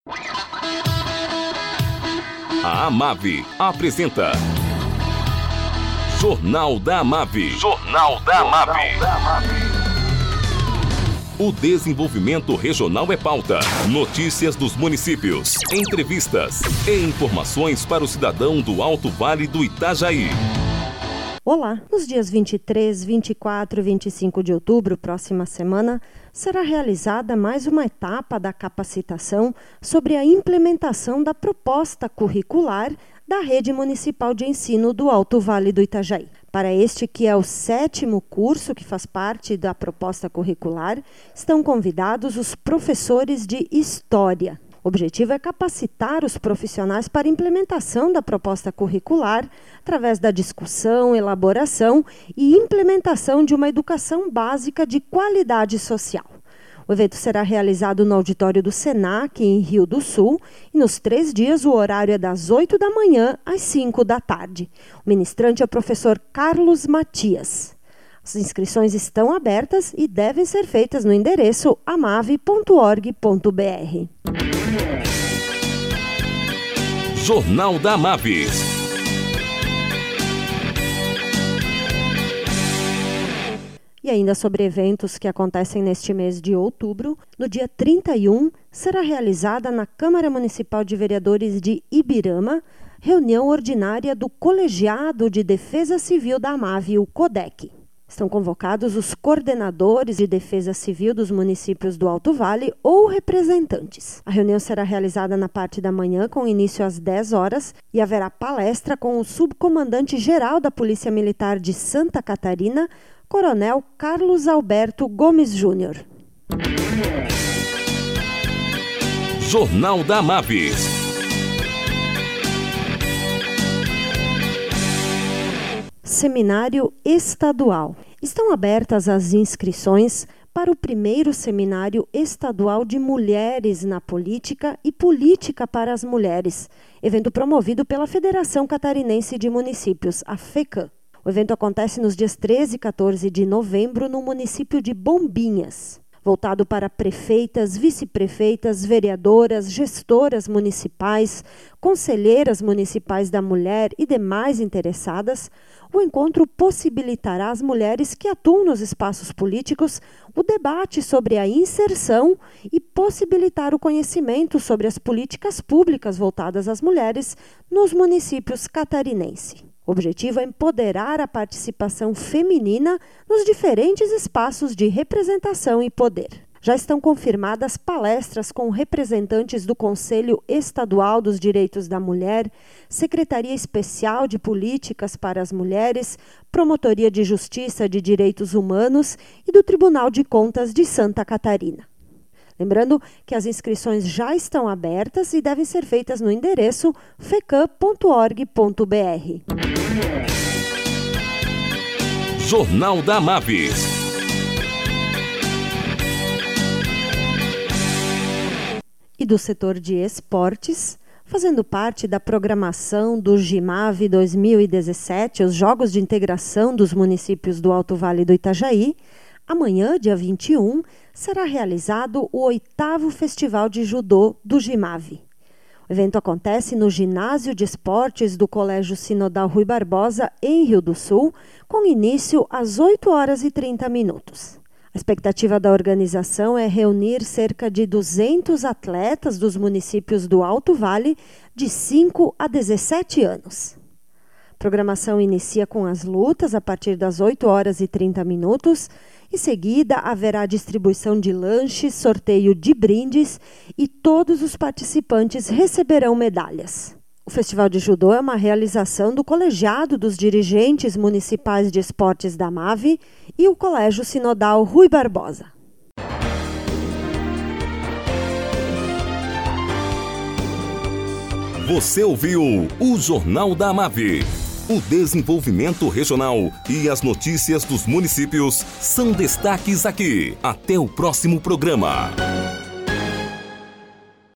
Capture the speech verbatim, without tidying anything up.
A Amave apresenta Jornal da Amave. Jornal da Amave. O desenvolvimento regional é pauta. Notícias dos municípios, entrevistas e informações para o cidadão do Alto Vale do Itajaí. Olá! Nos dias vinte e três, vinte e quatro e vinte e cinco de outubro, próxima semana, será realizada mais uma etapa da capacitação sobre a implementação da proposta curricular da Rede Municipal de Ensino do Alto Vale do Itajaí. Para este, que é o sétimo curso que faz parte da proposta curricular, estão convidados os professores de História. O objetivo é capacitar os profissionais para a implementação da proposta curricular através da discussão, elaboração e implementação de uma educação básica de qualidade social. O evento será realizado no auditório do Senac, em Rio do Sul, e nos três dias o horário é das oito da manhã às cinco da tarde. O ministrante é o professor Carlos Matias. As inscrições estão abertas e devem ser feitas no endereço amave ponto org ponto br. Jornal da Amave. E ainda sobre eventos que acontecem neste mês de outubro, no dia trinta e um, será realizada na Câmara Municipal de Vereadores de Ibirama, reunião ordinária do Colegiado de Defesa Civil da Amave, o CODEC. Estão convocados os coordenadores de defesa civil dos municípios do Alto Vale ou representantes. A reunião será realizada na parte da manhã, com início às dez horas, e haverá palestra com o subcomandante-geral da Polícia Militar de Santa Catarina, Coronel Carlos Alberto Gomes Júnior. Jornal da Amave. Seminário Estadual. Estão abertas as inscrições para o primeiro Seminário Estadual de Mulheres na Política e Política para as Mulheres, evento promovido pela Federação Catarinense de Municípios, a FECAM. O evento acontece nos dias treze e quatorze de novembro no município de Bombinhas, voltado para prefeitas, vice-prefeitas, vereadoras, gestoras municipais, conselheiras municipais da mulher e demais interessadas. O encontro possibilitará às mulheres que atuam nos espaços políticos o debate sobre a inserção e possibilitar o conhecimento sobre as políticas públicas voltadas às mulheres nos municípios catarinenses. O objetivo é empoderar a participação feminina nos diferentes espaços de representação e poder. Já estão confirmadas palestras com representantes do Conselho Estadual dos Direitos da Mulher, Secretaria Especial de Políticas para as Mulheres, Promotoria de Justiça de Direitos Humanos e do Tribunal de Contas de Santa Catarina. Lembrando que as inscrições já estão abertas e devem ser feitas no endereço fecam ponto org ponto br. Jornal da Amave. E do setor de esportes, fazendo parte da programação do GIMAVE dois mil e dezessete, os Jogos de Integração dos Municípios do Alto Vale do Itajaí, amanhã, dia vinte e um, será realizado o oitavo Festival de Judô do GIMAVE. O evento acontece no Ginásio de Esportes do Colégio Sinodal Rui Barbosa, em Rio do Sul, com início às oito horas e trinta minutos. A expectativa da organização é reunir cerca de duzentos atletas dos municípios do Alto Vale de cinco a dezessete anos. A programação inicia com as lutas a partir das oito horas e trinta minutos. Em seguida, haverá distribuição de lanches, sorteio de brindes e todos os participantes receberão medalhas. O Festival de Judô é uma realização do Colegiado dos Dirigentes Municipais de Esportes da Amave e o Colégio Sinodal Rui Barbosa. Você ouviu o Jornal da Amave. O desenvolvimento regional e as notícias dos municípios são destaques aqui. Até o próximo programa.